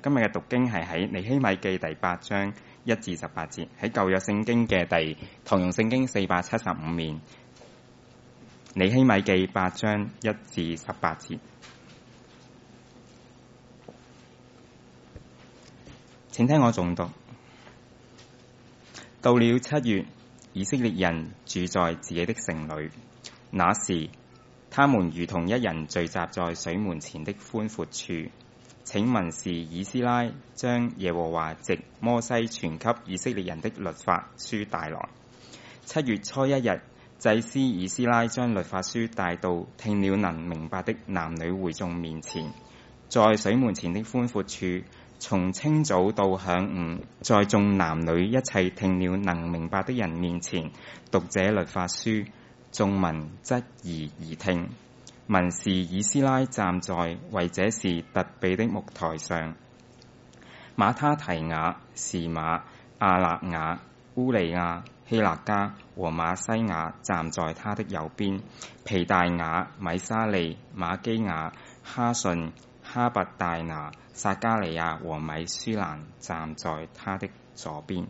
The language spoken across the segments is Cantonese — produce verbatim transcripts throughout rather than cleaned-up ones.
今日嘅讀經係喺尼希米記第八章一至十八節，喺舊約聖經嘅第唐用聖經四百七十五面。尼希米記八章一至十八節，請聽我誦讀。到了七月，以色列人住在自己的城裏，那時他們如同一人聚集在水門前的寬闊處。請文士以斯拉將耶和華藉摩西傳給以色列人的律法書帶來。七月初一日，祭司以斯拉將律法書帶到聽了能明白的男女會眾面前，在水門前的寬闊處，從清早到晌午，在眾男女一切聽了能明白的人面前讀這律法書。眾民側耳而聽。文士以斯拉站在為這事特備的木台上，馬他提雅、士馬、亞勒雅、烏利亞、希勒家和馬西亞站在他的右邊，皮大雅、米沙利、馬基亞、哈順、哈伯大拿、撒加利亞和米舒蘭站在他的左邊。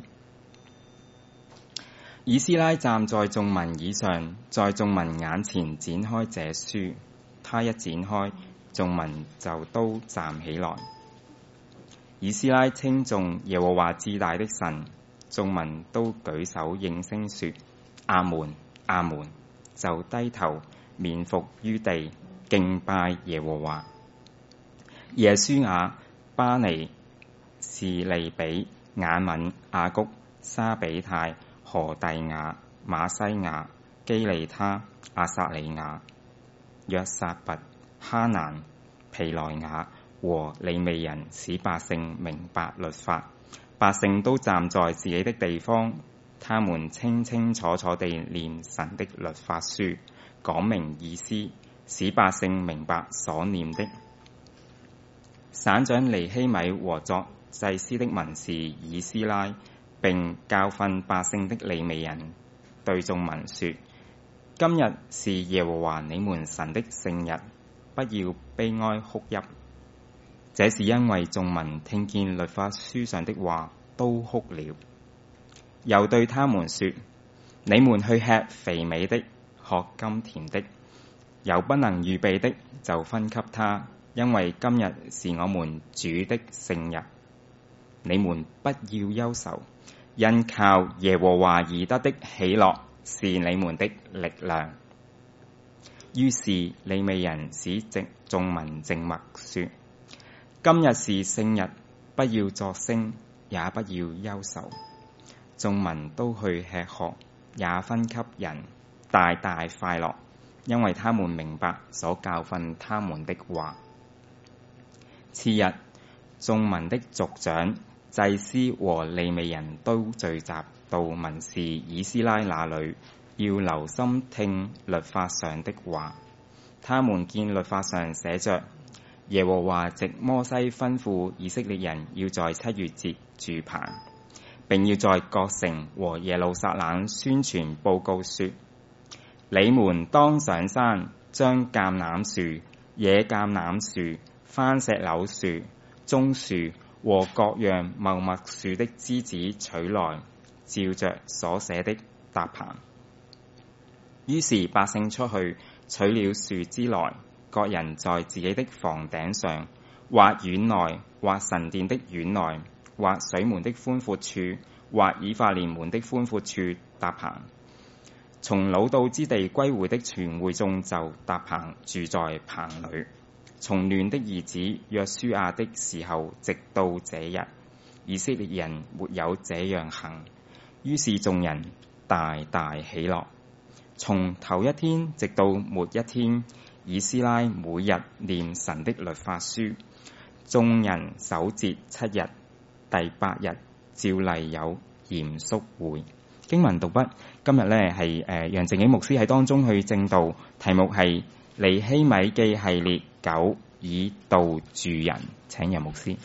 以斯拉站在眾民以上，在眾民眼前展開這書。他一展開，眾民就都站起來。以斯拉稱頌耶和華至大的神，眾民都舉手應聲說：阿門，阿門，就低頭面伏於地敬拜耶和華。耶書亞、巴尼、士利比、雅敏、亞谷、沙比泰、何弟亞、馬西亞、基利他、亞撒利亞、約撒拔、哈蘭、皮萊雅和利未人，使百姓明白律法。百姓都站在自己的地方，他們清清楚楚地念神的律法書，講明意思，使百姓明白所念的。省長尼希米和作祭司的文士以斯拉，並教訓百姓的利未人，對眾民說：今日是耶和華你們神的聖日，不要悲哀哭泣。這是因為眾民聽見律法書上的話，都哭了。又對他們說：你們去吃肥美的，喝甘甜的，有不能預備的就分給他，因為今日是我們主的聖日。你們不要憂愁，因靠耶和華而得的喜樂是你們的力量。於是利未人使眾民靜默說：今日是聖日，不要作聲，也不要憂愁。眾民都去吃喝，也分給人，大大快樂，因為他們明白所教訓他們的話。次日，眾民的族長、祭司和利未人都聚集到文士以斯拉那裡，要留心聽律法上的話。他們見律法上寫着：耶和華藉摩西吩咐以色列人要在七月節住棚，並要在各城和耶路撒冷宣傳報告說：你們當上山，將橄欖樹、野橄欖樹、番石榴樹、棕樹和各樣茂密樹的枝子取來，照着所寫的搭棚。於是百姓出去取了樹枝來，各人在自己的房頂上，或院內，或神殿的院內，或水門的寬闊處，或以法蓮門的寬闊處搭棚。從老道之地歸回的全會眾就搭棚住在棚裏。從嫩的兒子約書亞的時候，直到這日，以色列人沒有這樣行。於是眾人大大喜樂。從頭一天直到末一天，以斯拉每日念神的律法書。眾人守節七日，第八日照例有嚴肅會。經文讀畢。今日呢係誒楊正景牧師喺當中去證道，題目係尼希米記系列九，以道住人。請楊牧師。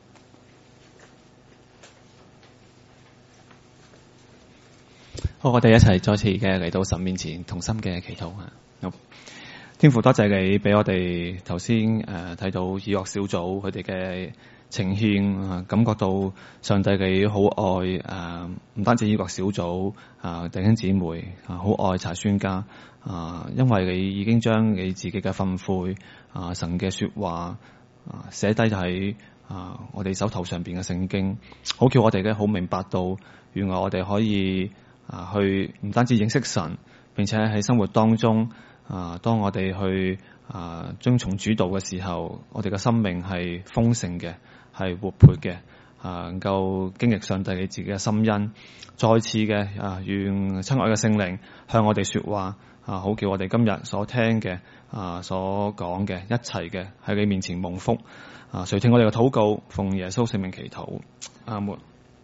好，我哋一齊再次嘅嚟到神面前同心嘅祈禱啊！好，天父多謝你俾我哋頭先誒睇到以諾小組佢哋嘅呈獻啊，感覺到上帝嘅好愛誒，唔、啊、單止呢個小組啊，弟兄姊妹啊，好愛查宣家啊，因為你已經將你自己嘅訓誨啊，神嘅說話啊寫低喺啊我哋手頭上邊嘅聖經，好叫我哋咧好明白到，原來我哋可以啊去唔單止認識神，並且喺生活當中啊，當我哋去啊遵從主道嘅時候，我哋嘅生命係豐盛嘅，係活潑嘅，啊能夠經歷上帝你自己嘅心恩。再次嘅啊，願親愛嘅聖靈向我哋說話啊，好叫我哋今日所聽嘅啊所講嘅一齊嘅喺你面前蒙福啊，垂聽我哋嘅禱告，奉耶穌聖名祈禱，阿門。誒、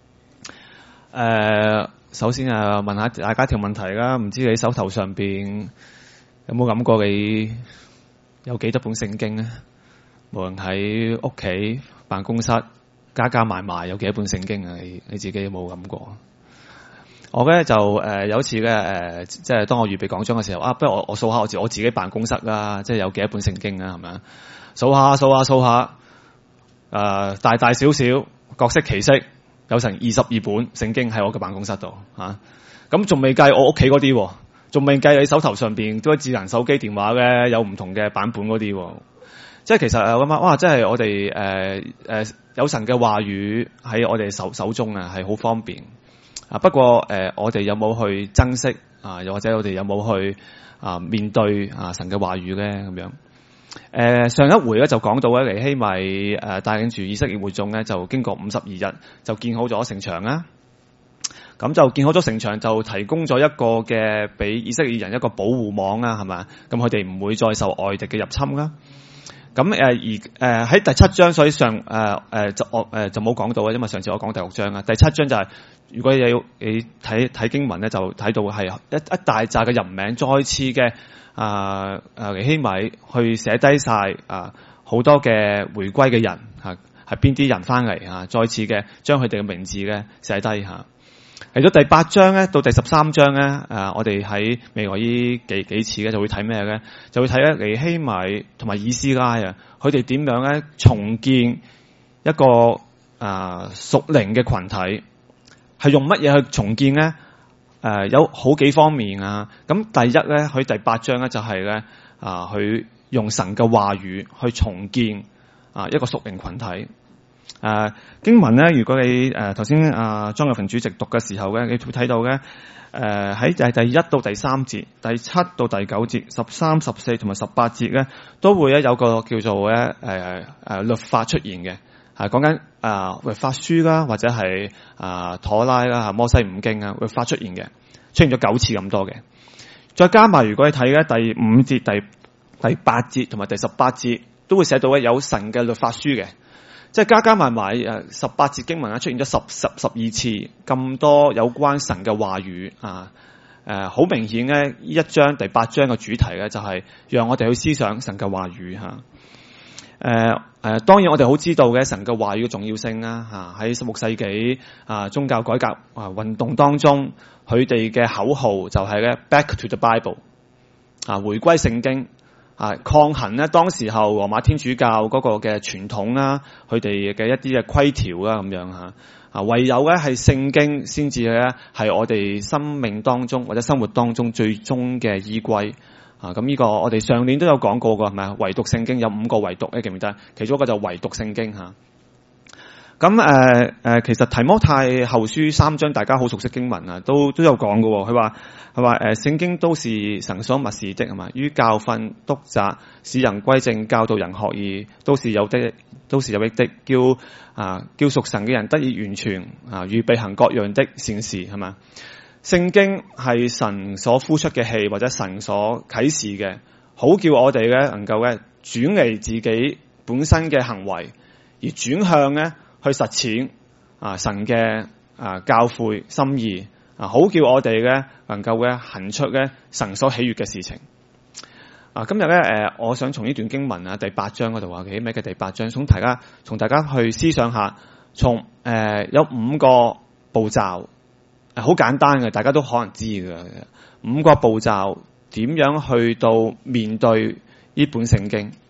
呃，首先啊，問下大家一條問題啦，唔知你手頭上邊有冇諗過你有幾多本聖經咧？無論喺屋企、辦公室，加加埋埋有幾多本聖經啊？你你自己有冇諗過？我咧就誒、呃、有一次咧誒、呃，即係當我預備講章嘅時候啊，不如我我數下我自我自己辦公室啦，即係有幾多本聖經啊？係咪啊？數下數下數下，誒、呃、大大小小各色其色，有成二十二本聖經喺我嘅辦公室度嚇。咁仲未計我屋企嗰啲，仲未計你手頭上邊都係智能手機電話嘅有唔同嘅版本嗰啲。即係其實我諗啊，哇！即係我哋誒誒有神嘅話語喺我哋手手中啊，係好方便啊。不過誒、呃，我哋有冇去珍惜啊？又或者我哋有冇去啊面對啊神嘅話語咧？咁樣誒、呃，上一回咧就講到咧，尼希米誒帶領住以色列會眾咧，就經過五十二日就建好咗城牆啦。咁就建好咗城牆，就提供咗一個嘅俾以色列人一個保護網啊，係咪？咁佢哋唔會再受外敵嘅入侵啦。咁誒而誒喺第七章，所以上誒誒、呃、就我誒、呃、就冇講到啊，因為上次我講第六章啊。第七章就係、是、如果你要你睇睇經文咧，就睇到係一一大紮嘅人名，再次嘅啊啊尼希米去寫低晒啊好多嘅回歸嘅人嚇，係邊啲人翻嚟啊？再次嘅將佢哋嘅名字咧寫低嚇。嚟到第八章咧，到第十三章咧，誒、呃，我哋喺未來呢幾幾次咧，就會睇咩咧？就會睇咧尼希米同埋以斯拉啊，佢哋點樣咧重建一個啊屬靈嘅群體，係用乜嘢去重建咧？誒、呃，有好幾方面啊。咁第一咧，佢第八章咧就係咧啊，佢用神嘅話語去重建啊一個屬靈群體。誒、呃、經文咧，如果你誒頭先阿莊有平主席讀嘅時候咧，你會睇到咧誒喺就係第一到第三節、第七到第九節、十三、十四同埋十八節咧，都會咧有個叫做咧誒誒律法出現嘅，係講緊啊律法書啦，或者係啊妥拉啦、摩西五經啊律法出現嘅，出現咗九次咁多嘅。再加埋如果你睇咧第五節、第第八節同埋第十八節，都會寫到咧有神嘅律法書嘅。即係加加埋埋誒十八節經文啊，出現咗十十十二次咁多有關神嘅話語啊，誒好明顯咧，呢一章第八章嘅主題咧就係讓我哋去思想神嘅話語嚇。誒誒，當然我哋好知道嘅神嘅話語嘅重要性啦嚇。喺十六世紀啊宗教改革啊運動當中，佢哋嘅口號就係咧 Back to the Bible 啊，回歸聖經。啊，抗衡咧，當時候羅馬天主教嗰個嘅傳統啦，佢哋嘅一啲嘅規條啦，咁樣吓啊，唯有咧係聖經先至咧係我哋生命當中或者生活當中最終嘅依歸啊。咁呢個我哋上年都有講過噶，係咪啊？唯獨聖經有五個唯獨，你記唔記得？其中一個就唯獨聖經吓。咁誒誒，其實提摩太後書三章大家好熟悉經文啊，都都有講嘅。佢話佢話誒，聖經都是神所默示的，係嘛？於教訓、督責、使人歸正、教導人學義，都是有的，都是有益的，叫啊叫屬神嘅人得以完全啊，預備行各樣的善事，係嘛？聖經係神所呼出嘅氣，或者神所啟示嘅，好叫我哋咧能夠咧轉離自己本身嘅行為，而轉向咧。去實踐啊神嘅啊教誨心意啊，好叫我哋咧能夠咧行出咧神所喜悅嘅事情啊。今日咧誒，我想從呢段經文啊第八章嗰度話，尼希米嘅第八章，從大家從大家去思想下，從誒、呃、有五個步驟，好、啊、簡單嘅，大家都可能知嘅五個步驟，點樣去到面對呢本聖經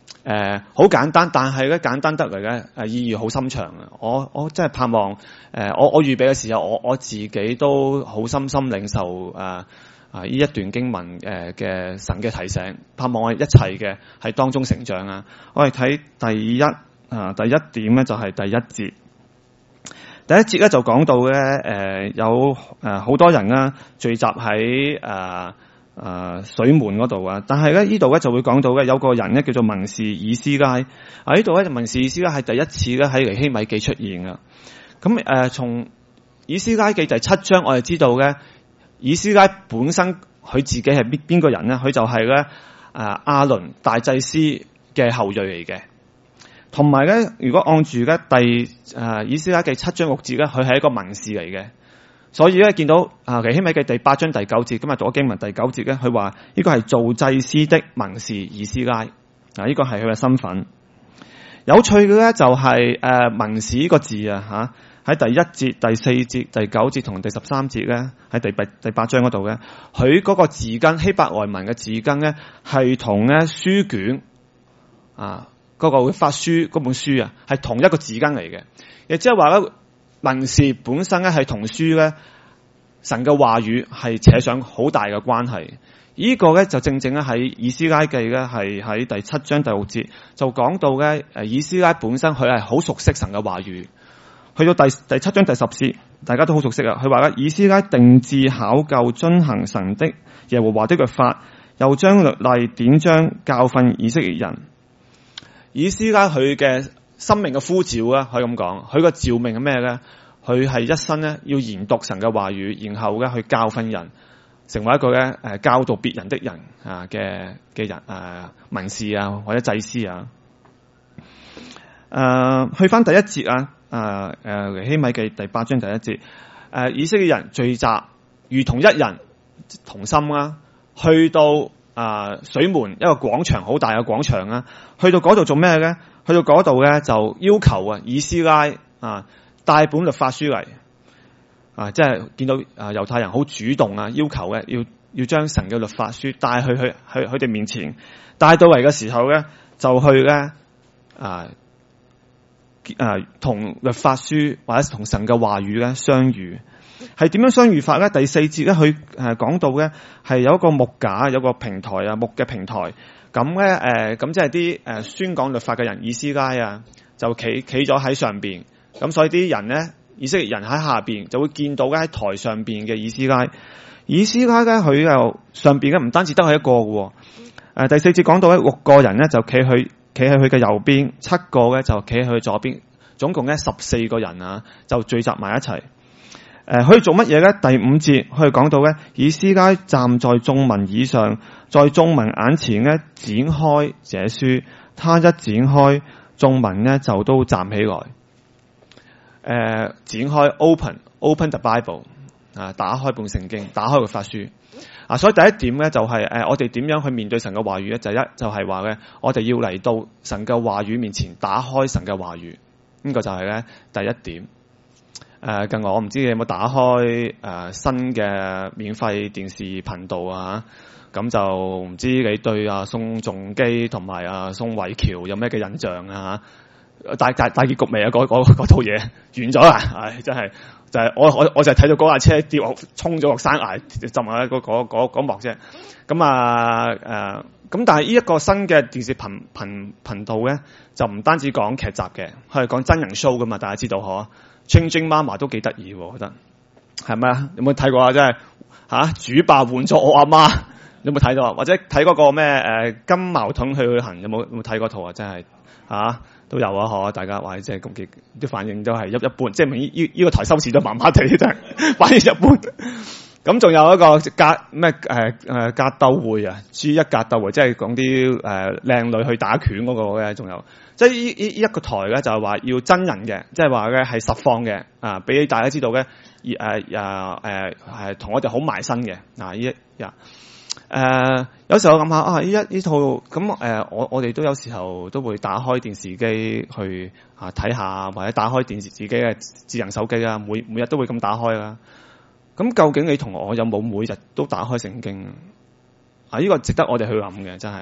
誒好簡單，但係咧簡單得嚟咧誒意義好深長啊！我我真係盼望誒、呃、我我預備嘅時候，我我自己都好深深領受誒啊呢一段經文誒嘅神嘅提醒，盼望我哋一齊嘅喺當中成長啊！我哋睇第一啊第一點咧就係第一節，第一節咧就講到咧誒、呃、有誒好多人啦聚集喺誒。呃誒、呃，水門嗰度啊，但係咧呢度咧就會講到嘅有個人咧叫做文士以斯拉啊，呢度咧就文士以斯拉係第一次咧喺尼希米記出現噶。咁誒，從、呃、以斯拉記第七章我哋知道嘅以斯拉本身佢自己係邊邊個人咧？佢就係咧誒亞倫大祭司嘅後裔嚟嘅。同埋咧，如果按住咧第誒、呃、以斯拉記七章六節咧，佢係一個文士嚟嘅。所以咧，見到啊尼希米記第八章第九節，今日讀咗經文第九節咧，佢話呢個係做祭司的文士以斯拉，啊呢個係佢嘅身份。有趣嘅咧就係、是、誒、呃、文士呢個字啊吓，喺第一節、第四節、第九節同第十三節咧，喺第八第八章嗰度咧，佢嗰個字根希伯來文嘅字根咧係同咧書卷啊嗰、那個會發書嗰本書啊係同一個字根嚟嘅，亦即係話咧。文士本身咧係同書咧神嘅話語係扯上好大嘅關係，呢個咧就正正咧喺以斯拉記咧係喺第七章第六節就講到咧誒以斯拉本身佢係好熟悉神嘅話語，去到第第七章第十節大家都好熟悉啊，佢話咧以斯拉定志考究遵行神的耶和華的律法，又將律例典章教訓以色列人。以斯拉佢嘅生命嘅呼召啊，可以咁講，佢個召命係咩咧？佢係一生咧要研讀神嘅話語，然後咧去教訓人，成為一個咧誒教導別人的人啊嘅嘅人誒文士啊或者祭司啊。誒、呃，去翻第一節啊，誒誒尼希米記第八章第一節，誒、呃、以色列人聚集如同一人同心啦、啊，去到啊、呃、水門一個廣場好大嘅廣場啊，去到嗰度做咩咧？去到嗰度咧，就要求啊，以斯拉啊帶本律法書嚟啊，即係見到啊猶太人好主動啊，要求咧要要將神嘅律法書帶去去去佢哋面前，帶到嚟嘅時候咧，就去咧啊啊同律法書或者同神嘅話語咧相遇，係點樣相遇法咧？第四節咧，佢誒講到咧係有一個木架，有個平台啊，木嘅平台。咁咧，誒、呃，咁即係啲誒宣講律法嘅人，以斯拉啊，就企企咗喺上邊。咁所以啲人咧，以色列人喺下邊就會見到咧喺台上邊嘅以斯拉。以斯拉咧，佢又上邊嘅唔單止得佢一個嘅。誒、呃，第四節講到咧，六個人咧就企去企喺佢嘅右邊，七個咧就企喺佢左邊，總共咧十四個人啊，就聚集埋一齊。誒、呃，可以做乜嘢咧？第五節可以講到咧，以斯拉站在眾民以上。在眾民眼前咧展開這書，他一展開，眾民咧就都站起來。誒、呃，展開 open open the Bible 啊，打開本聖經，打開個法書啊。所以第一點咧就係、是、誒、呃，我哋點樣去面對神嘅話語咧？就一就係話咧，我哋要嚟到神嘅話語面前，打開神嘅話語。呢、這個就係咧第一點。誒、呃，近來我唔知你有冇打開誒、呃、新嘅免費電視頻道啊？咁就唔知你對阿宋仲基同埋阿宋偉喬有咩嘅印象啊？大大大結局未啊？嗰嗰套嘢完咗啦！唉，真係就係、是、我我我就係睇到嗰架車跌落衝咗落山崖浸下嗰嗰嗰嗰幕啫。咁啊誒，咁、呃、但係呢一個新嘅電視頻頻頻道咧，就唔單止講劇集嘅，佢係講真人 show 噶嘛。大家知道嗬？Changing Mama 都幾得意，我覺得係咪啊？有冇睇過啊？真係吓主爸換咗我阿媽。有冇睇到啊？或者睇嗰個咩誒金矛盾去旅行有冇有冇睇嗰套啊？真係嚇、啊、都有啊！嗬，大家話即係咁幾啲反應都係一一般，即係呢呢呢個台收視都麻麻地，真係反應一般。咁仲有一個格咩誒誒格鬥會啊，G 一格鬥會，即係講啲誒靚女去打拳嗰個咧，仲有即係呢呢呢一個台咧，就係話要真人嘅，即係話咧係實況嘅啊，俾大家知道咧，誒誒誒係同我哋好埋身嘅嗱，呢一呀。誒、呃，有時候我諗下啊，呢一呢套咁誒、呃，我我哋都有時候都會打開電視機去啊睇下，或者打開電視自己嘅智能手機啊，每每日都會咁打開啦。咁究竟你同我有冇每日都打開聖經啊？呢、這個值得我哋去諗嘅，真係。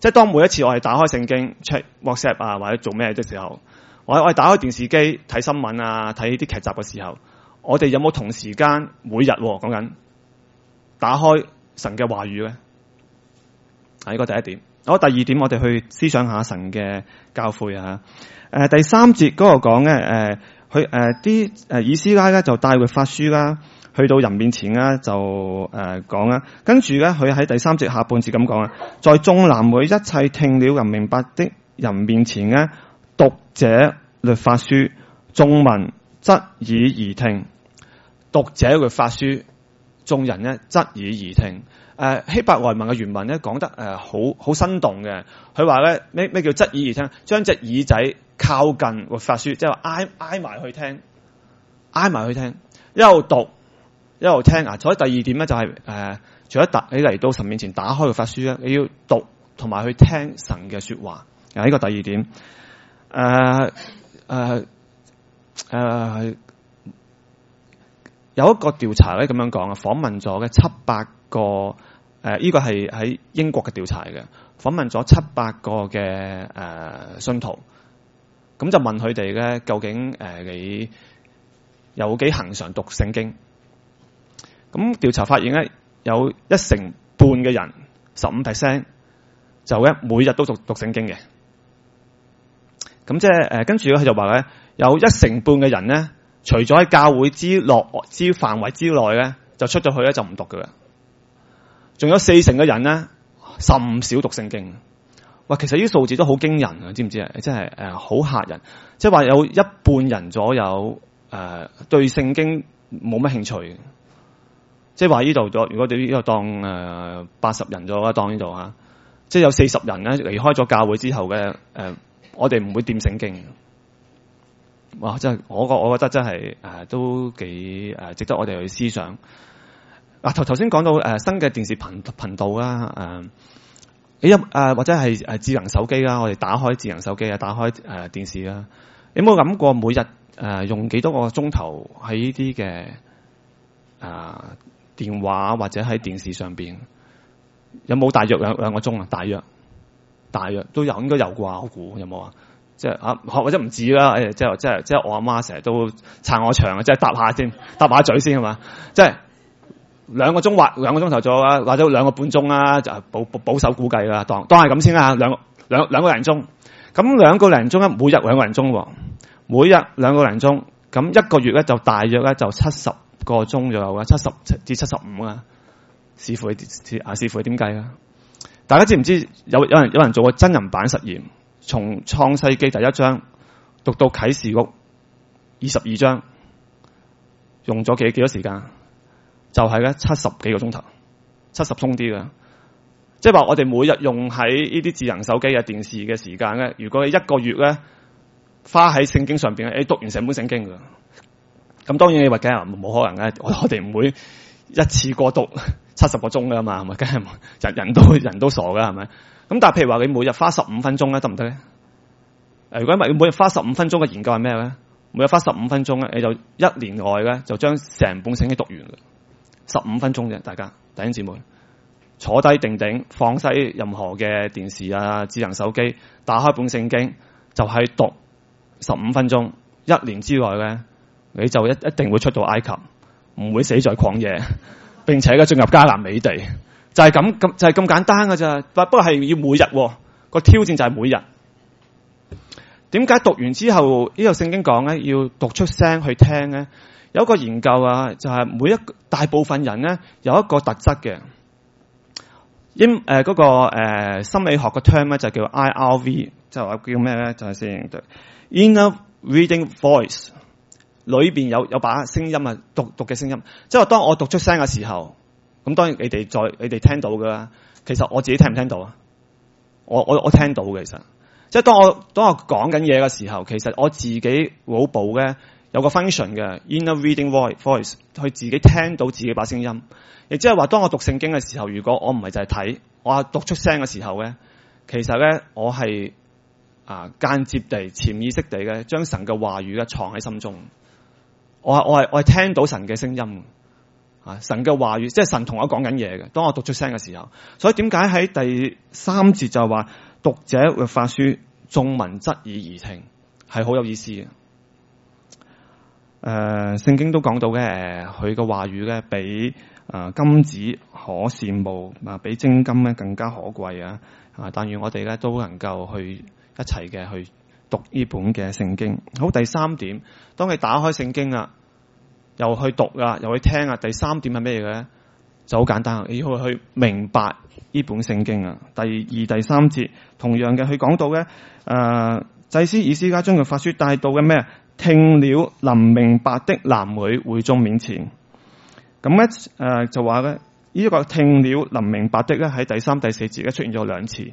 即係當每一次我哋打開聖經 check WhatsApp 啊或者做咩嘅時候，我我哋打開電視機睇新聞啊睇啲劇集嘅時候，我哋有冇同時間每日講緊打開神嘅話語咧？啊，呢個第一點。好，第二點我哋去思想下神嘅教誨啊。誒、呃，第三節嗰個講咧，誒，佢誒啲誒以斯拉咧就帶律法書啦，去到人面前咧就誒講啦，跟住咧佢喺第三節下半節咁講啊，在眾男女一切聽了人明白的人面前咧，讀這律法書，眾民側耳而聽。讀這律法書，眾人咧側耳而聽。誒、呃、希伯來文嘅原文咧講得誒好好生動嘅，佢話咧咩咩叫側耳而聽？將隻耳仔靠近律法書，即係話挨挨埋去聽，挨埋去聽，一路讀一路聽啊！所以第二點咧就係、是、誒、呃，除咗打你嚟到神面前打開律法書咧，你要讀同埋去聽神嘅說話。啊，呢個第二點。誒誒誒，有一個調查咧咁樣講啊，訪問咗嘅七百個誒，呢、呃這個係喺英國嘅調查嘅，訪問咗七百個嘅誒、呃、信徒，咁就問佢哋咧，究竟誒、呃、你有幾恆常讀聖經？咁調查發現咧，有一成半嘅人，十五 percent 就咧每日都讀讀聖經嘅。咁即係誒，跟住咧佢就話咧，有一成半嘅人咧，除咗喺教會之內之範圍之內咧，就出咗去咧就唔讀嘅啦。仲有四成嘅人咧，甚少讀聖經。哇，其實呢啲數字都好驚人啊，知唔知啊？真係誒好嚇人。即係話有一半人左右誒、呃、對聖經冇乜興趣。即係話呢度咗，如果你呢度當誒八十人咗啦，當呢度嚇，即係有四十人咧離開咗教會之後嘅誒。呃我哋唔會掂聖經，哇！真係我覺我覺得真係誒、呃、都幾誒、呃、值得我哋去思想。嗱頭頭先講到誒、呃、新嘅電視頻頻道啦，誒你一誒或者係誒智能手機啦，我哋打開智能手機啊，打開誒、呃、電視啦，你有冇諗過每日誒、呃、用幾多個鐘頭喺呢啲嘅誒電話或者喺電視上邊？有冇大約兩兩個鐘啊？大約。大約都有，應該有啩，我估有冇啊？即係啊，或者唔止啦。誒，即係即係即係我阿媽成日都撐我場啊，即係搭下先，搭下嘴先係嘛？即係兩個鐘或兩個鐘頭左右啦，或者兩個半鐘啦，就保保保守估計啦，當當係咁先啦。兩兩兩個零鐘，咁兩個零鐘咧，每日兩個零鐘，每日兩個零鐘，咁一個月咧就大約咧就七十個鐘左右啦，七十至七十五啊，視乎你啊，視乎你點計啦。大家知唔知有有人有人做過真人版實驗，從創世記第一章讀到啟示錄二十二章，用咗幾幾多時間？就係咧七十幾個鐘頭，七十鬆啲嘅。即係話我哋每日用喺呢啲智能手機啊、電視嘅時間咧，如果你一個月咧花喺聖經上邊咧，你讀完成本聖經㗎。咁當然你話梗係冇可能嘅，我我哋唔會一次過讀七十個鐘噶嘛，係咪？梗係人人都人都傻噶，係咪？咁但係譬如話你每日花十五分鐘咧，得唔得咧？誒，如果你每日花十五分鐘嘅研究係咩咧？每日花十五分鐘咧，你就一年內咧就將成本聖經讀完嘅。十五分鐘啫，大家弟兄姊妹坐低定定，放低任何嘅電視啊、智能手機，打開本聖經就係讀十五分鐘。一年之內咧，你就一一定會出到埃及，唔會死在曠野。並且嘅進入迦南美地，就係咁咁就係咁簡單㗎咋。不過係要每日個挑戰就係每日。點解讀完之後呢個聖經講咧要讀出聲去聽咧？有一個研究啊，就係、是、每一大部分人咧有一個特質嘅。英誒嗰個誒、呃、心理學嘅 term 咧就叫 I R V， 就係話叫咩咧？就係先對 Inner Reading Voice。裏邊有有把聲音啊，讀讀嘅聲音，即係話當我讀出聲嘅時候，咁當然你哋再你哋聽到噶啦。其實我自己聽唔聽到啊？我我我聽到嘅，其實即係當我當我講緊嘢嘅時候，其實我自己腦部咧有個 function 嘅 inner reading voice， 去自己聽到自己把聲音。亦即係話，當我讀聖經嘅時候，如果我唔係就係睇，我係讀出聲嘅時候咧，其實咧我係啊間接地、潛意識地嘅將神嘅話語咧藏喺心中。我係我係我係聽到神嘅聲音， 啊，神嘅話語，即係神同我講緊嘢嘅。當我讀出聲嘅時候，所以點解喺第三節就話讀這律法書，眾民側耳而聽，係好有意思嘅。誒、呃，聖經都講到嘅，誒，佢嘅話語咧，比誒金子可羨慕，啊，比精金咧更加可貴啊！啊，但願我哋咧都能夠去一齊嘅去讀呢本嘅聖經。好，第三點，當你打開聖經啦，又去讀啦，又去聽啊。第三點係咩嘢嘅咧？就好簡單，你要去明白呢本聖經啊。第二、第三節同樣嘅，佢講到咧，誒、呃，祭司以斯迦將律法書帶到嘅咩？聽了能明白的男女會眾面前。咁咧，誒、呃、就話咧，呢、這、一個聽了能明白的咧，喺第三、第四節咧出現咗兩次。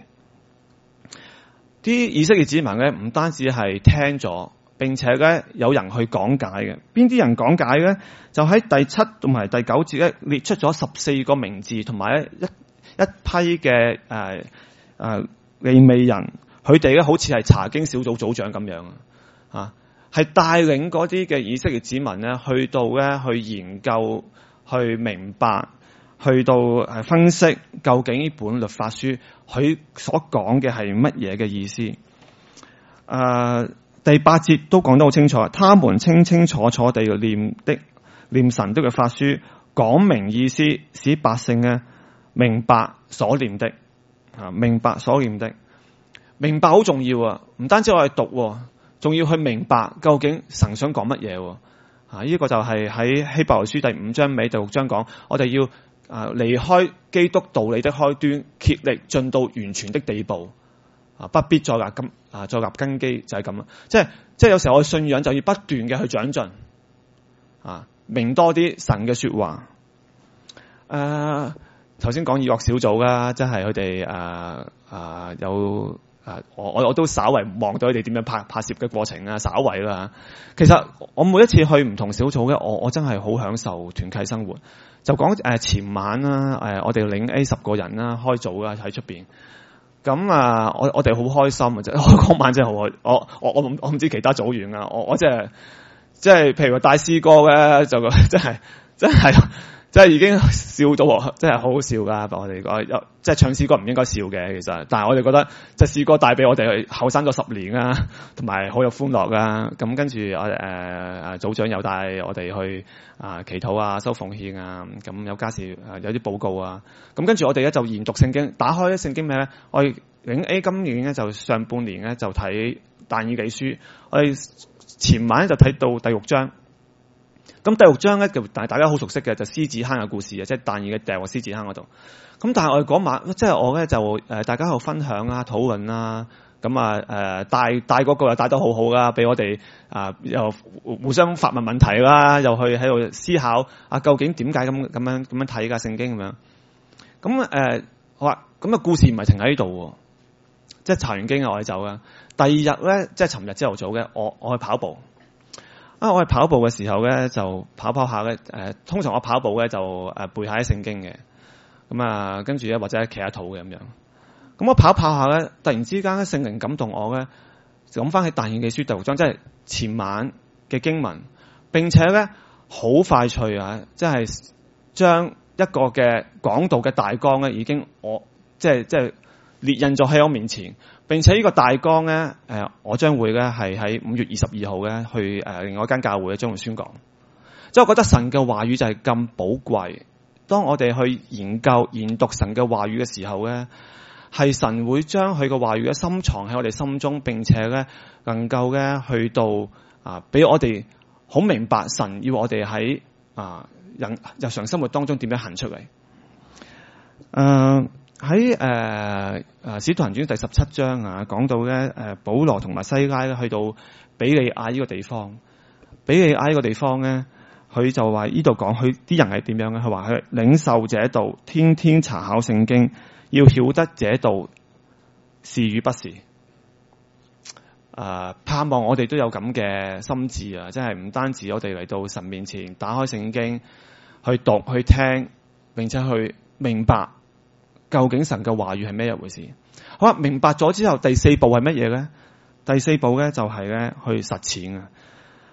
啲以色列子民咧，唔單止係聽咗，並且咧有人去講解嘅。邊啲人講解咧？就喺第七同埋第九節咧列出咗十四個名字，同埋一一批嘅誒誒利未人，佢哋咧好似係查經小組組長咁樣啊，係帶領嗰啲嘅以色列子民咧去到咧去研究、去明白、去到誒分析究竟呢本律法書佢所講嘅係乜嘢嘅意思。誒、呃，第八節都講得好清楚，他們清清楚楚地念的念神的律法書，講明意思，使百姓咧明白所念的啊，明白所念的，明白好重要啊！唔單止我哋讀，仲要去明白究竟神想講乜嘢啊！呢、這個就係喺希伯來書第五章尾第六章講，我哋要啊離開基督道理的開端，竭力進到完全的地步啊！不必再立根啊，再立根基就係咁啦。即係即係有時候我嘅信仰就要不斷嘅去長進啊，明多啲神嘅說話。誒、啊，頭先講以諾小組啦，即係佢哋誒誒有。啊！我我我都稍為望到佢哋點樣拍拍攝嘅過程啊，稍為啦。其實我每一次去唔同小組嘅，我我真係好享受團契生活。就講誒、呃、前晚啦，誒、呃、我哋領 A 十個人啦，開組啦喺出邊。咁啊，我我哋好開心啊！真嗰晚真係好開。我我我唔我唔知其他組員啊，我我即係即係譬如話帶詩歌嘅，就真係真係。即係已經笑到，真係好好笑噶！我哋講，即係唱詩歌唔應該笑嘅，其實，但係我哋覺得，即係詩歌帶俾我哋後生咗十年啦，同埋好有歡樂啦。咁跟住我誒誒組長又帶我哋去啊祈禱啊、收奉獻啊，咁有家事啊有啲報告啊。咁跟住我哋咧就研讀聖經，打開聖經咩咧？我哋領 A 今年咧就上半年咧就睇但以理書，我哋前晚就睇到第六章。咁第六章咧就大大家好熟悉嘅就獅子坑嘅故事啊，即係但以理掉落獅子坑嗰度。咁但係我哋嗰晚即係我咧就誒大家喺度分享啊、討論啦，咁啊誒帶帶嗰個又帶得好好啦，俾我哋啊又互相發問問題啦，又去喺度思考啊究竟點解咁咁樣咁樣睇㗎聖經咁樣。咁誒好啊，咁啊故事唔係停喺呢度，即係查完經啊我哋走啦。第二日咧即係尋日朝頭早嘅，我我去跑步。啊！我係跑步嘅時候咧，就跑跑下咧。誒、呃，通常我跑步咧就誒、呃、背下啲聖經嘅。咁啊，跟住咧或者企下肚嘅咁樣。咁我跑跑下咧，突然之間咧聖靈感動我咧，就諗翻起但以理書第六章，即係前晚嘅經文。並且咧好快脆啊！即係將一個嘅講道嘅大綱咧，已經我即係即係列印咗喺我面前。並且呢個大綱咧，誒、呃，我將會咧係喺五月二十二號咧去誒、呃、另外一間教會咧將會宣講。即係我覺得神嘅話語就係咁寶貴。當我哋去研究研讀神嘅話語嘅時候咧，係神會將佢嘅話語嘅深藏喺我哋心中，並且咧能夠咧去到啊，俾我哋好明白神要我哋喺啊日日常生活當中點樣行出嚟。誒、呃。喺誒誒使徒行傳第十七章啊，講到咧誒保羅同埋西拉咧去到比利亞呢個地方，比利亞呢個地方咧，佢就話呢度講佢啲人係點樣嘅？佢話佢領受這道，天天查考聖經，要曉得這道是與不是。誒、呃，盼望我哋都有咁嘅心志啊！即係唔單止我哋嚟到神面前打開聖經去讀去聽，並且去明白。究竟神嘅話語係咩一回事？好啦，明白咗之後，第四步係乜嘢咧？第四步咧就係咧去實踐啊！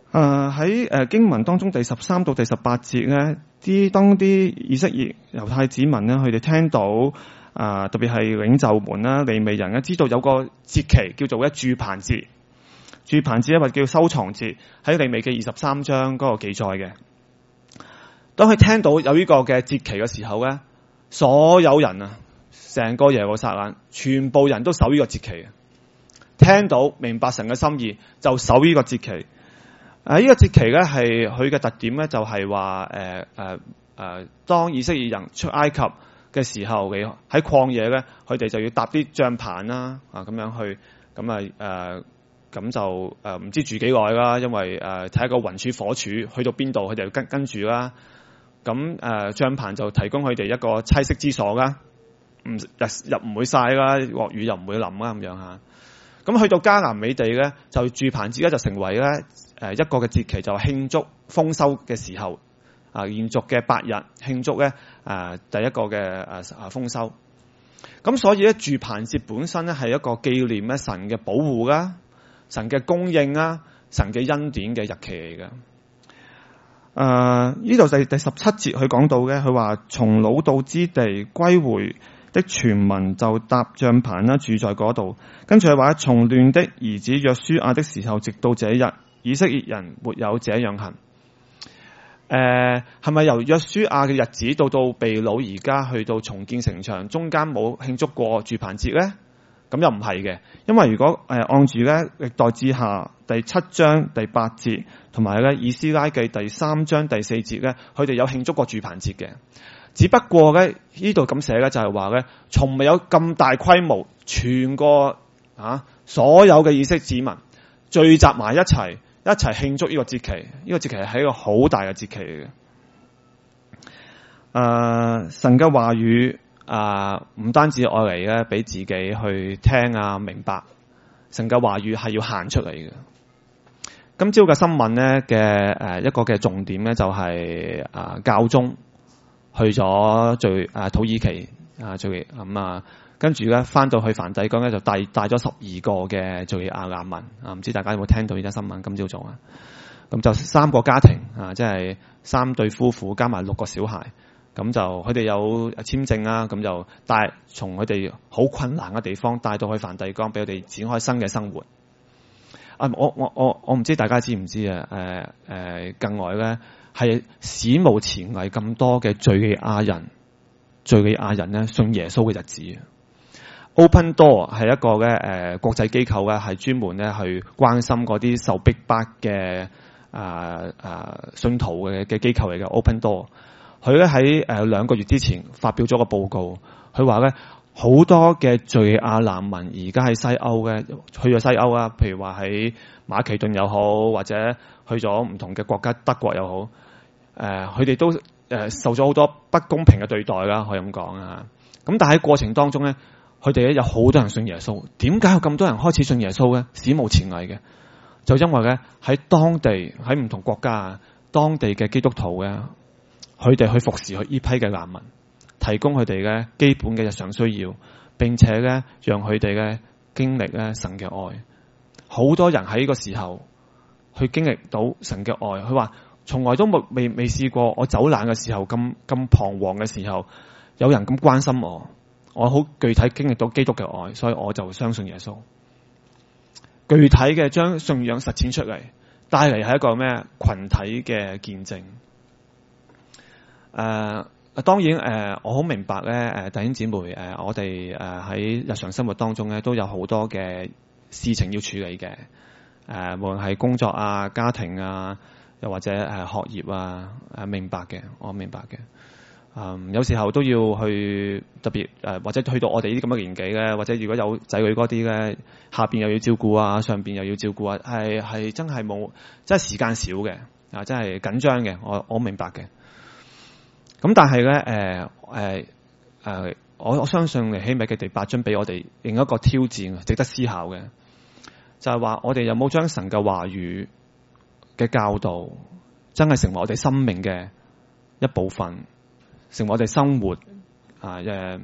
誒喺誒經文當中第十三到第十八節咧，啲當啲以色列猶太子民咧，佢哋聽到啊、呃、特別係領袖們啦、利未人咧，知道有個節期叫做咧住棚節，住棚節或者叫收藏節，喺利未記二十三章嗰個記載嘅。當佢聽到有呢個嘅節期嘅時候咧，所有人啊，成個耶路撒冷全部人都守呢個節期，聽到明白神嘅心意就守呢個節期。啊！呢、這個節期咧係佢嘅特點咧，就係話誒誒誒，當以色列人出埃及嘅時候，你喺曠野咧，佢哋就要搭啲帳棚啦，啊咁樣去，咁啊誒咁就誒唔、呃、知住幾耐啦，因為誒睇下個雲柱火柱去到邊度，佢哋就跟跟住啦。咁誒帳棚就提供佢哋一個棲息之所啦，唔日日唔會曬啦，落雨又唔會淋啦咁樣嚇。咁去到迦南美地咧，就住棚節咧就成為咧。誒一個嘅節期就係慶祝豐收嘅時候，啊連續嘅八日慶祝咧，誒第一個嘅誒啊豐收。咁所以咧住棚節本身咧係一個紀念咧神嘅保護啦、神嘅供應啦、神嘅恩典嘅日期嚟嘅。誒呢度第第十七節佢講到嘅，佢話從擄到之地歸回的全民就搭帳棚啦，住在嗰度。跟住佢話從嫩的兒子約書亞的時候，直到這日。以色列人沒有這樣行。誒、呃，係咪由約書亞嘅日子到到被擄而家去到重建城牆，中間冇慶祝過住棚節咧？咁又唔係嘅，因為如果誒、呃、按住咧歷代志下第七章第八節，同埋咧以斯拉記第三章第四節咧，佢哋有慶祝過住棚節嘅。只不過咧呢度咁寫咧就係話咧，從未有咁大規模，全個啊所有嘅以色列民聚集埋一齊。一齊慶祝呢個節期，呢、這個節期係一個好大嘅節期嚟嘅。誒、呃，神嘅話語啊，唔、呃、單止愛嚟咧，俾自己去聽啊明白。神嘅話語係要行出嚟嘅。今朝嘅新聞咧嘅誒一個嘅重點咧就係、是、啊、呃、教宗去咗最啊土耳其啊最咁啊。跟住咧，翻到去梵蒂岡咧，就帶帶咗十二個嘅敘利亞難民啊！唔知大家有冇聽到呢則新聞？今朝早啊，咁就三個家庭啊，即係三對夫婦加埋六個小孩，咁就佢哋有簽證啦，咁就帶從佢哋好困難嘅地方帶到去梵蒂岡，俾佢哋展開新嘅生活。啊！我我我我唔知大家知唔知啊？誒、呃、誒、呃，近來咧係史無前例咁多嘅敘利亞人，敘利亞人咧信耶穌嘅日子。Open Door 係一個咧誒、呃、國際機構咧，係專門咧去關心嗰啲受逼迫嘅啊啊信徒嘅嘅機構嚟嘅。Open Door 佢咧喺誒兩個月之前發表咗個報告，佢話咧好多嘅敘利亞難民而家喺西歐嘅去咗西歐啊，譬如話喺馬其頓又好，或者去咗唔同嘅國家德國又好，誒佢哋都誒、呃、受咗好多不公平嘅對待啦，可以咁講啊。咁但係喺過程當中咧。佢哋咧有好多人信耶穌，點解有咁多人開始信耶穌咧？史無前例嘅，就因為咧喺當地喺唔同國家啊，當地嘅基督徒嘅，佢哋去服侍佢呢批嘅難民，提供佢哋嘅基本嘅日常需要，並且咧讓佢哋嘅經歷咧神嘅愛。好多人喺呢個時候去經歷到神嘅愛，佢話從來都冇未未試過，我走難嘅時候咁咁彷徨嘅時候，有人咁關心我。我好具體經歷到基督嘅愛，所以我就相信耶穌。具體嘅將信仰實踐出嚟，帶嚟係一個咩群體嘅見證。誒、呃，當然誒、呃，我好明白咧，誒、呃、弟兄姊妹，誒、呃、我哋誒喺日常生活當中咧都有好多嘅事情要處理嘅。誒、呃，無論係工作啊、家庭啊，又或者誒、呃、學業啊，誒明白嘅，我明白嘅。嗯，有時候都要去特別誒、呃，或者去到我哋呢啲咁嘅年紀咧，或者如果有仔女嗰啲咧，下邊又要照顧啊，上邊又要照顧啊，係係真係冇，真係時間少嘅啊，真係緊張嘅，我我明白嘅。咁但係咧，誒誒誒，我我相信尼希米記第八章俾我哋另一個挑戰，值得思考嘅，就係、是、話我哋有冇將神嘅話語嘅教導，真係成為我哋生命嘅一部分。成為我哋生活啊嘅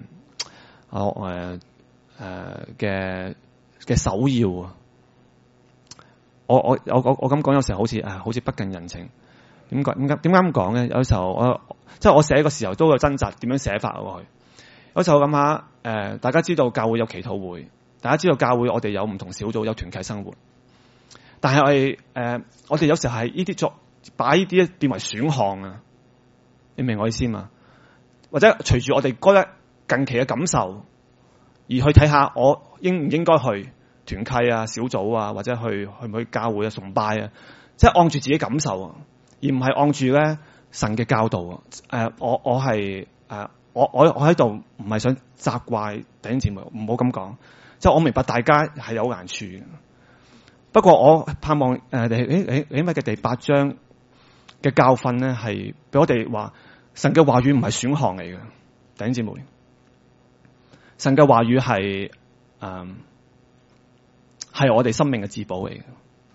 我誒誒嘅嘅首要啊！ 我我我我我咁講有時候好似啊，好似不近人情。點解點解點解咁講咧？有時候我即係我寫嘅時候都有掙扎，點樣寫法過去。有時候諗下誒，大家知道教會有祈禱會，大家知道教會我哋有唔同小組，有團契生活。但係我哋誒，我哋有時候係呢啲作把呢啲變為選項啊。你明我意思嘛？或者隨住我哋覺得近期嘅感受，而去睇下我應唔應該去團契啊、小組啊，或者去去唔去教會啊、崇拜啊，即係按住自己感受啊，而唔係按住咧神嘅教導啊。誒、呃，我我係誒，我我我喺度唔係想責怪弟兄姊妹，唔好咁講。即係我明白大家係有難處嘅，不過我盼望誒，你你你你咪嘅第八章嘅教訓咧，係俾我哋話神嘅話語唔係選項嚟嘅，弟兄姊妹。神嘅話語係誒係我哋生命嘅至寶嚟嘅。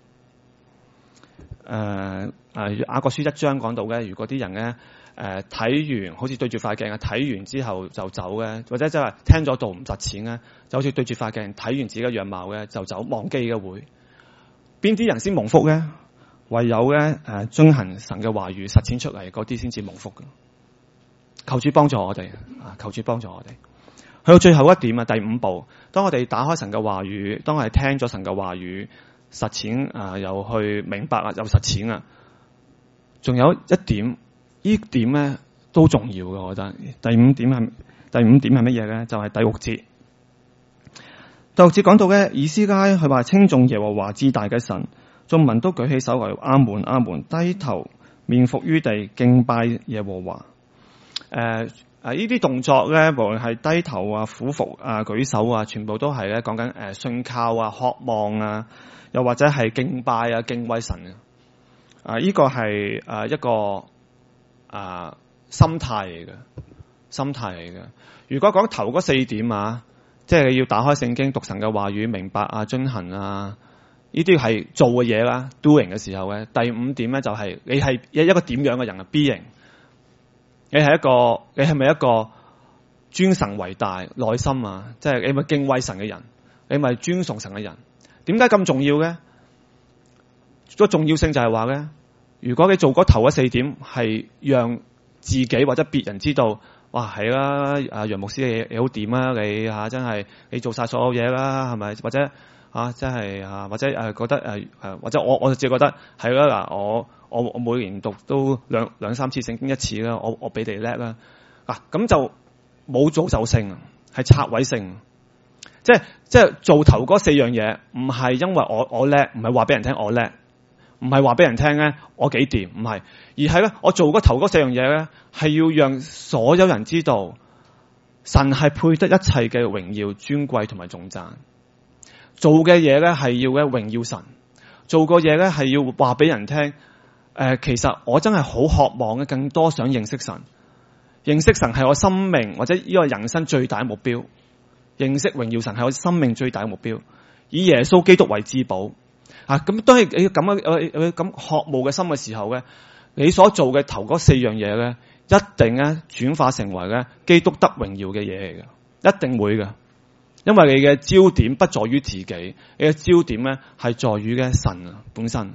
誒誒，雅各書一章講到嘅，如果啲人咧誒睇完，好似對住塊鏡啊，睇完之後就走嘅，或者即係聽咗道唔實踐咧，就好似對住塊鏡睇完自己嘅樣貌嘅就走，忘記嘅會。邊啲人先蒙福咧？唯有咧誒遵行神嘅話語實踐出嚟嗰啲先至蒙福嘅。求主幫助我哋啊！求主幫助我哋。去到最後一點啊，第五步，當我哋打開神嘅話語，當我哋聽咗神嘅話語實踐啊，又去明白啊，又實踐啊，仲有一點，呢點咧都重要嘅，我覺得。第五點係第五點係乜嘢咧？就係、是、第六節。第六節講到咧，以斯拉佢話稱頌耶和華至大嘅神，眾民都舉起手嚟，阿門阿門，低頭面伏於地敬拜耶和華。誒、呃。啊！呢啲動作咧，無論係低頭啊、俯伏啊、舉手啊，全部都係咧講緊誒信靠啊、渴望啊，又或者係敬拜啊、敬畏神啊。啊！呢、這個係誒一個啊心態嚟嘅，心態嚟嘅。如果講頭嗰四點啊，即係要打開聖經、讀神嘅話語、明白啊、遵行啊，呢啲係做嘅嘢啦 ，doing 嘅時候咧。第五點咧就係、是、你係一一個點樣嘅人啊 ，being。你係一個，你係咪一個尊神為大內心啊？即係你咪敬畏神嘅人，你咪尊崇神嘅人。點解咁重要嘅？個重要性就係話咧，如果你做嗰頭嗰四點，係讓自己或者別人知道，哇係啦，阿楊牧師你你好掂啊，你吓真係你做晒所有嘢啦，係咪？或者啊，真係啊，或者誒、啊、覺得誒誒、啊，或者我我就自己覺得係啦嗱，我。我我每年讀都兩兩三次聖經一次啦，我我比你叻啦，啊咁就冇造就性，係拆毀性，即係即係做頭嗰四樣嘢，唔係因為我我叻，唔係話俾人聽我叻，唔係話俾人聽咧我幾掂，唔係，而係咧我做嗰頭嗰四樣嘢咧，係要讓所有人知道，神係配得一切嘅榮耀、尊貴同埋頌讚，做嘅嘢咧係要嘅榮耀神，做個嘢咧係要話俾人聽。誒、呃，其實我真係好渴望嘅，更多想認識神。認識神係我生命或者呢個人生最大嘅目標。認識榮耀神係我生命最大嘅目標。以耶穌基督為至寶啊！咁當係你咁樣咁渴慕嘅心嘅時候咧，你所做嘅頭嗰四樣嘢咧，一定咧轉化成為咧基督得榮耀嘅嘢嚟嘅，一定會嘅。因為你嘅焦點不在於自己，你嘅焦點咧係在於嘅神啊本身。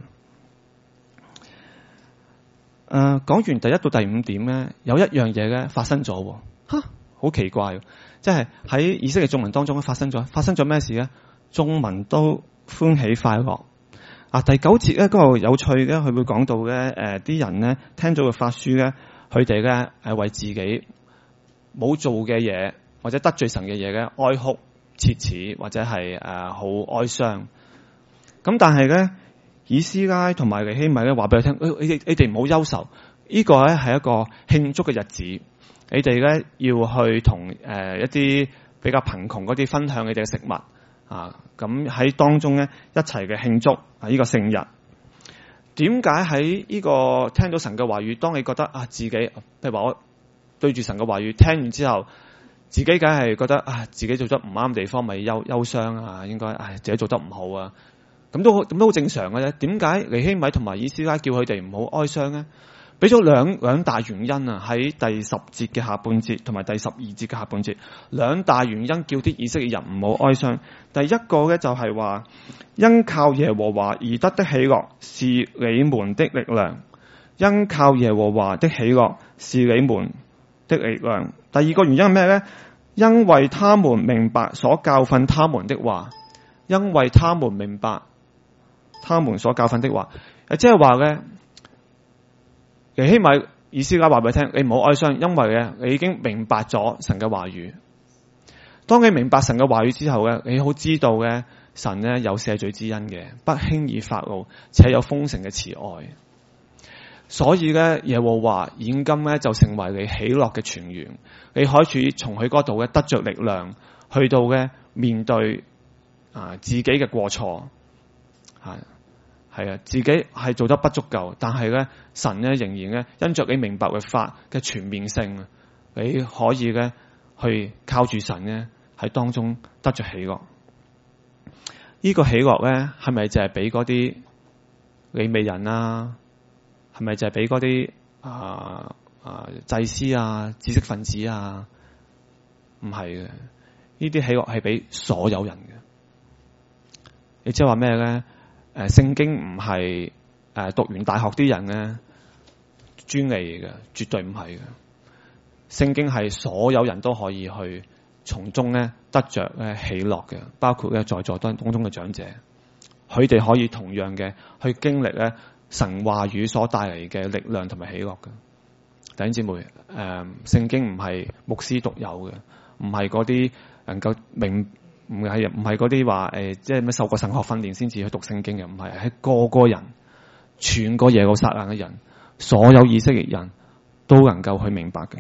誒、呃，講完第一到第五點咧，有一樣嘢咧發生咗，吓，好奇怪，即係喺以色列眾民當中發生咗，發生咗咩事咧？眾民都歡喜快樂。啊，第九節咧嗰度有趣嘅，佢會講到咧，誒、呃，啲人咧聽咗個法書咧，佢哋咧係為自己冇做嘅嘢或者得罪神嘅嘢咧哀哭切齒，或者係誒好哀傷。咁但係咧。以斯拉同埋尼希米咧話俾佢聽，你哋你哋唔好憂愁，呢個咧係一個慶祝嘅日子，你哋咧要去同誒一啲比較貧窮嗰啲分享你哋嘅食物啊，咁喺當中咧一齊嘅慶祝啊呢個聖日。點解喺呢個聽到神嘅話語，當你覺得啊自己，譬如話我對住神嘅話語聽完之後，自己梗係覺得啊自己做咗唔啱地方，咪憂憂傷啊，應該唉自己做得唔好啊。咁都咁都好正常嘅啫。點解尼希米同埋以斯拉叫佢哋唔好哀傷咧？ 俾咗兩兩大原因啊，喺第十節嘅下半節同埋第十二節嘅下半節，兩大原因叫啲以色列人唔好哀傷。第一個咧就係話，因靠耶和華而得的喜樂是你們的力量，因靠耶和華的喜樂是你們的力量。第二個原因係咩咧？因為他們明白所教訓他們的話，因為他們明白他們所教訓的話，誒，即係話咧。尼希米以斯拉話俾你聽，你唔好哀傷，因為咧你已經明白咗神嘅話語。當你明白神嘅話語之後咧，你好知道咧神咧有赦罪之恩嘅，不輕易發怒，且有豐盛嘅慈愛。所以咧耶和華現今咧就成為你喜樂嘅泉源，你可以從佢嗰度咧得着力量，去到咧面對啊自己嘅過錯，係。係啊，自己係做得不足夠，但係咧，神咧仍然咧因着你明白律法嘅全面性啊，你可以咧去靠住神咧喺當中得着喜樂。呢個喜樂咧係咪就係俾嗰啲利未人啊？係咪就係俾嗰啲啊啊祭司啊、知識分子啊？唔係嘅，呢啲喜樂係俾所有人嘅。你即係話咩咧？誒，聖經唔係誒讀完大學啲人咧專利嘅，絕對唔係嘅。聖經係所有人都可以去從中咧得着咧喜樂嘅，包括咧在座當中嘅長者，佢哋可以同樣嘅去經歷咧神話語所帶嚟嘅力量同埋喜樂嘅。弟兄姊妹，誒、呃，聖經唔係牧師獨有嘅，唔係嗰啲能夠明。唔係唔係嗰啲話誒，即係咩受過神學訓練先至去讀聖經嘅，唔係，係個個人，全個耶路撒冷嘅人，所有以色列人都能夠去明白嘅。誒、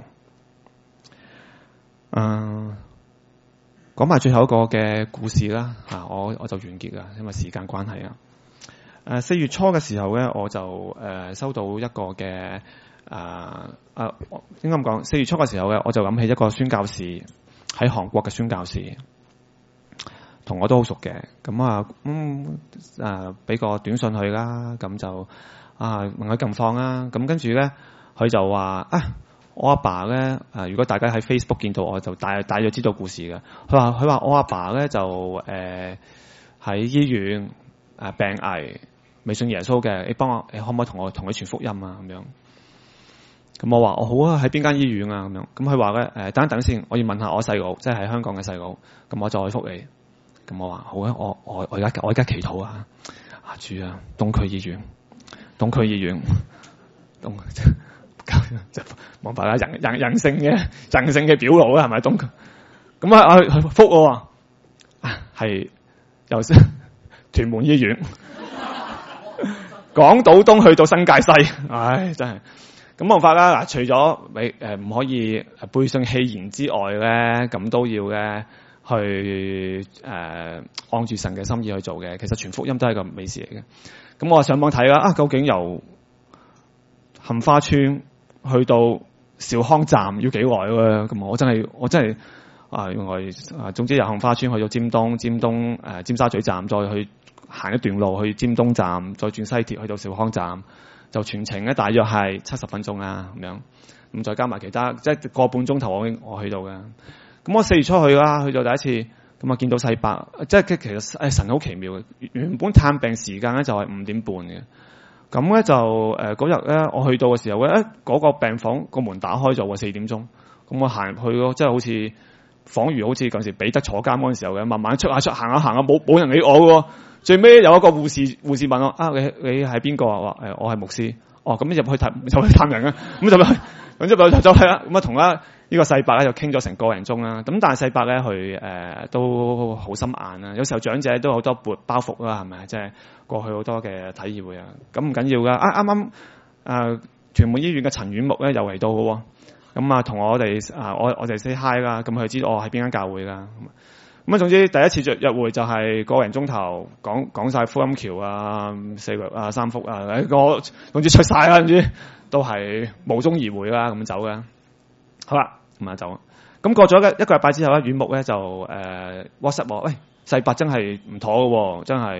呃，講埋最後一個嘅故事啦，吓、啊、我我就完結啦，因為時間關係啊。誒、呃，四月初嘅時候咧，我就誒、呃、收到一個嘅誒誒，應該咁講，四月初嘅時候咧，我就諗起一個宣教士喺韓國嘅宣教士。同我都好熟嘅，咁啊，嗯，誒，俾個短信佢啦，咁就啊問佢近況啦，咁跟住咧，佢就話啊，我阿爸咧，誒，如果大家喺 Facebook 見到我，就大大約知道故事嘅。佢話佢話我阿爸咧就誒喺、呃、醫院誒、呃、病危，未信耶穌嘅，你幫我，你可唔可以同我同佢傳福音啊？咁樣，咁我話我好啊，喺邊間醫院啊？咁樣，咁佢話咧誒，等一等先，我要問下我細佬，即係喺香港嘅細佬，咁我再覆你。咁我話好啊，我我我而家我而家祈禱啊，啊主啊，東區醫院，東區醫院，東即係望大家人人人性嘅人性嘅表露啦，係咪東區？咁啊啊覆我啊，係由屯門醫院，港島東去到新界西，唉真係咁冇法啦。嗱，除咗你誒唔可以背信棄言之外咧，咁都要咧。去誒、呃、按住神嘅心意去做嘅，其實傳福音都係個美事嚟嘅。咁我上網睇啦，啊究竟由杏花村去到兆康站要幾耐咧？咁我真係我真係啊，原來啊，總之由杏花村去到尖東，尖東誒、呃、尖沙咀站，再去行一段路去尖東站，再轉西鐵去到兆康站，就全程咧大約係七十分鐘啦咁樣。咁再加埋其他，即係個半鐘頭我我去到嘅。咁我四月初去啦，去咗第一次，咁啊見到世伯，即係其實誒神好奇妙嘅。原本探病時間咧就係五點半嘅，咁咧就誒嗰日咧我去到嘅時候咧，誒、那、嗰個病房個門打開咗喎，四點鐘，咁我行入去咯，即係好似恍如好似嗰陣時彼得坐監嗰陣時候嘅，慢慢出下出行下行下，冇冇人理我嘅喎。最尾有一個護士護士問我啊，你你係邊個啊？話誒我係牧師。哦，咁入去探就去探人啊，咁就去，咁就就走去啦。咁啊同啦。呢個世伯咧就傾咗成個零鐘啦，咁但係世伯咧佢誒都好心眼啦，有時候長者都好多撥包袱啦，係咪？即係過去好多嘅體驗會啊，咁唔緊要噶。啊啱啱誒屯門醫院嘅陳婉木咧又嚟到嘅喎，咁啊同我哋啊我我哋 say hi 啦，咁佢知道我喺邊間教會啦。咁啊總之第一次約約會就係個零鐘頭講講曬福音橋啊、四律啊、三福啊，我總之出曬啦，總之都係無蹤而回啦，咁走嘅。好啦，咁啊走。咁過咗一個禮拜之後咧，遠木咧就誒、呃、WhatsApp 我，喂，世伯真係唔妥嘅喎，真係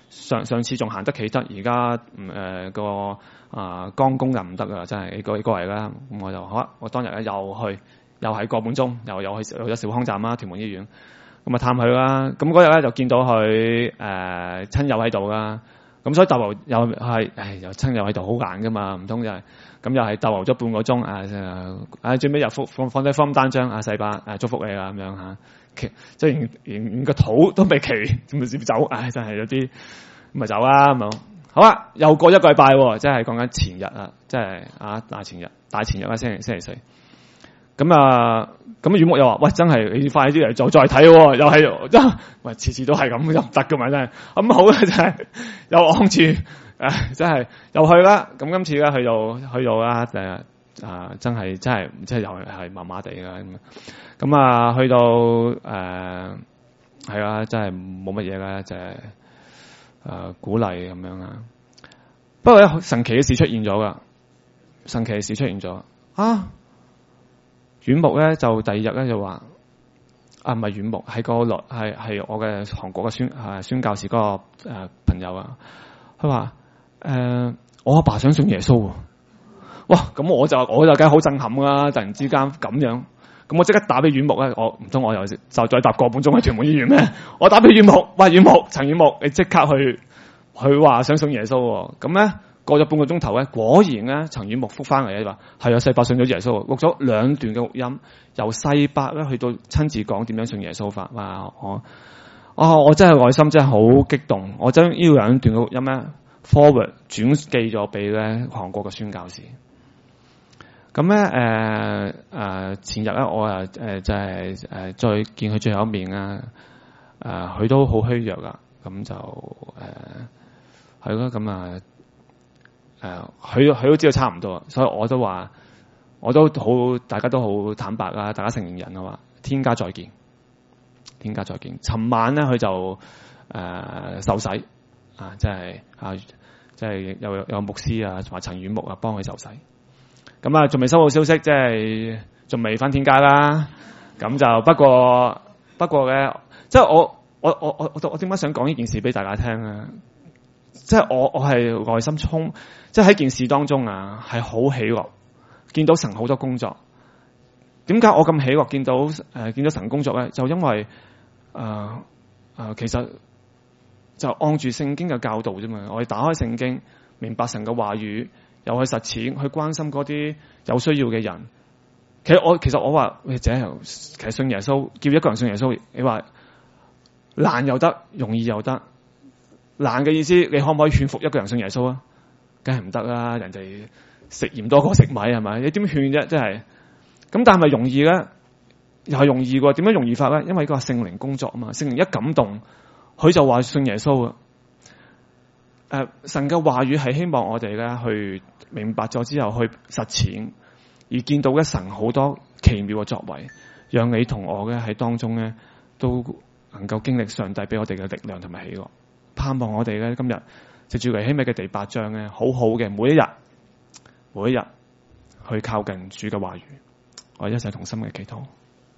上上次仲行得企得，而家唔誒個啊肝功能唔得啊，真係你過你過嚟啦。咁我就好啊，我當日咧又去，又係個半鐘，又又去去咗兆康站啦，屯門醫院。咁啊探佢啦。咁嗰日咧就見到佢誒、呃、親友喺度啦。咁所以逗留又係，唉，又親友喺度好硬噶嘛，唔通就係咁又係逗留咗半個鐘啊！啊，最尾又放放放低方單張啊，細伯誒祝福你啦咁樣嚇，其即係連連連個肚都未祈，咁咪接走，唉，真係有啲咁咪走啦咁啊！好啊，又過一個禮拜喎，即係講緊前日啊，即係啊大前日，大前日啊，星期星期四。咁啊，咁院牧又話：喂，真係你快啲嚟再再睇喎，又係，喂，次次都係咁，又唔得噶嘛，真係。咁好啦，真係又按住，誒，真係又去啦。咁今次咧去到去到啦，誒啊，真係真係即係又係麻麻地噶咁。咁啊，去到誒係啦，真係冇乜嘢啦，就係誒鼓勵咁樣啊。不過咧，神奇嘅事出現咗噶，神奇嘅事出現咗啊！院牧咧就第二日咧就話啊，唔係院牧，係個落係係我嘅韓國嘅宣誒宣教士嗰個誒朋友啊。佢話誒我阿爸想信耶穌，哇！咁我就我就梗係好震撼啦！突然之間咁樣，咁我即刻打俾院牧咧，我唔通我又就再搭個半鐘去屯門醫院咩？我打俾院牧，喂，院牧陳院牧，你即刻去，佢話想信耶穌，咁咧。過咗半個鐘頭咧，果然咧，陳院牧復翻嚟咧話係啊，細伯信咗耶穌，錄咗兩段嘅錄音，由細伯咧去到親自講點樣信耶穌法。哇！我哦，我真係內心真係好激動，我將呢兩段嘅錄音咧 forward 轉寄咗俾咧韓國嘅宣教士。咁咧誒誒前日咧我啊誒、呃、就係、是、誒、呃、再見佢最後一面啊，誒、呃、佢都好虛弱噶，咁就誒係咯咁啊。誒，佢佢、呃、都知道差唔多，所以我都話，我都好，大家都好坦白啦，大家成年人啊嘛，天家再見，天家再見。尋晚咧，佢就誒、呃、受洗啊，即係啊，即係有有牧師啊，同埋陳院牧啊，幫佢受洗。咁啊，仲未收到消息，即係仲未返天家啦。咁就不過不過咧，即係我我我我我我點解想講呢件事俾大家聽啊？即係我我係內心衝，即係喺件事當中啊，係好喜樂，見到神好多工作。點解我咁喜樂見到誒、呃、見到神工作咧？就因為誒誒、呃呃、其實就按住聖經嘅教導啫嘛。我哋打開聖經，明白神嘅話語，又去實踐，去關心嗰啲有需要嘅人。其實我其實我話，或者其實信耶穌，叫一個人信耶穌，你話難又得，容易又得。難嘅意思，你可唔可以勸服一個人信耶穌啊？梗係唔得啦！人哋食鹽多過食米係咪？你點勸啫？真係咁，但係咪容易咧？又係容易嘅。點樣容易法咧？因為個聖靈工作啊嘛，聖靈一感動，佢就話信耶穌啊。誒、呃，神嘅話語係希望我哋咧去明白咗之後去實踐，而見到咧神好多奇妙嘅作為，讓你同我咧喺當中咧都能夠經歷上帝俾我哋嘅力量同埋喜樂。盼望我哋咧今日藉住尼希米嘅第八章咧，好好嘅每一日，每一日去靠近主嘅話語。我哋一齊同心嘅祈禱，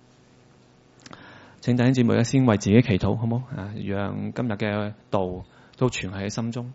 請弟兄姊妹咧先為自己祈禱，好唔好啊？讓今日嘅道都存喺心中。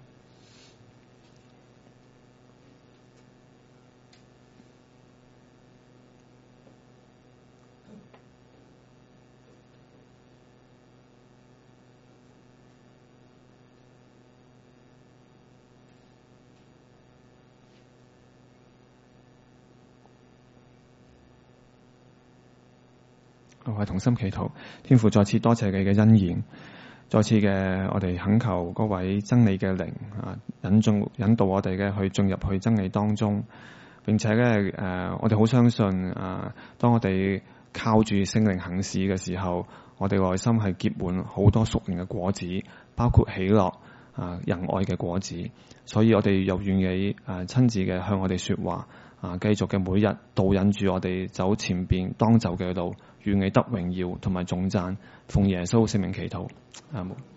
我係同心祈禱，天父再次多謝你嘅恩言，再次嘅我哋懇求嗰位真理嘅靈啊，引進引導我哋嘅去進入去真理當中，並且咧誒、呃，我哋好相信啊，當我哋靠住聖靈行事嘅時候，我哋內心係結滿好多屬靈嘅果子，包括喜樂啊、仁愛嘅果子，所以我哋又願意誒親自嘅向我哋說話啊，繼續嘅每日導引住我哋走前邊當走嘅路。願你得榮耀同埋頌讚，奉耶穌聖名祈禱，阿門。